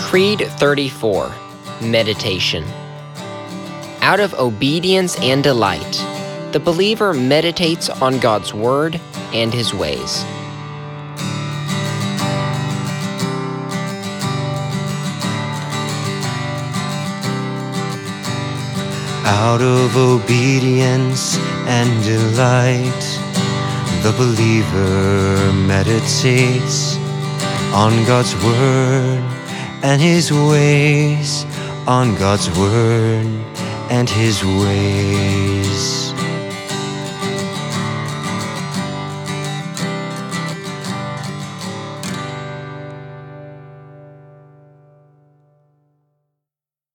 Creed 34, Meditation. Out of obedience and delight, the believer meditates on God's Word and His ways. Out of obedience and delight, the believer meditates on God's Word and His ways, on God's Word and His ways.